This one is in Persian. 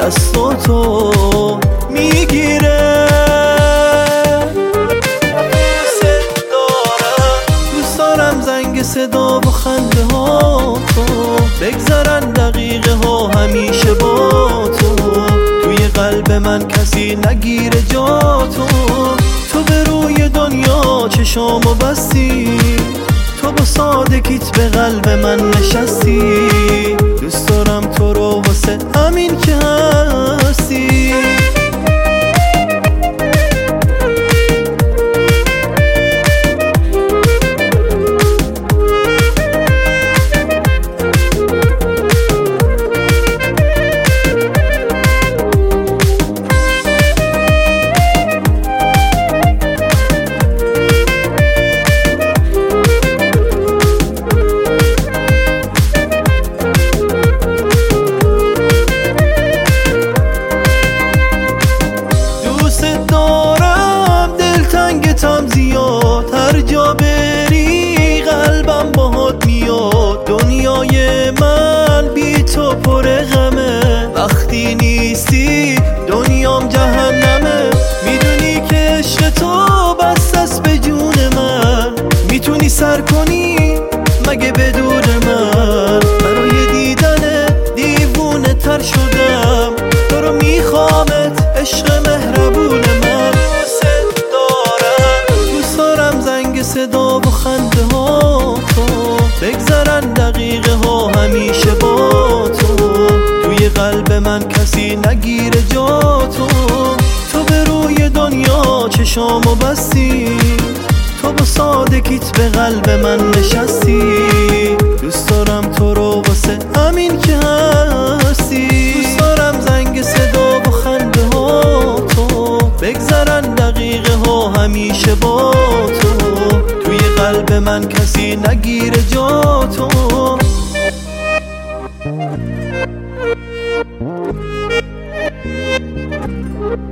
دستاتو میگیره. دوست دارم زنگ صدا و خنده ها تو بگذرن دقیقه ها همیشه با تو. توی قلب من کسی نگیره جا تو به روی دنیا چشامو بستی، تو با سادگیت به قلب من نشستی. دوست دارم تو رو واسه همین که هستی. دلتنگتم زیاد، هر جا بری قلبم باهات میاد. دنیای من بی تو پر غمه، وقتی نیستی دنیام جهنمه. میدونی که عشق تو بس است به جون من، میتونی سر کنی مگه بدون من؟ برای دیدن دیوونه تر شدم، تو رو میخوامت عشق مهربون من. صدا و خنده ها تو بگذرن دقیقه ها همیشه با تو. توی قلب من کسی نگیره جا تو به روی دنیا چشامو بستی، تو با سادگیت به قلب من نشستی. دوست دارم تو رو واسه همین که هستی. دوست دارم زنگ صدا و خنده ها تو بگذرن دقیقه ها همیشه با تو. توی قلب من کسی نگیره جا تو.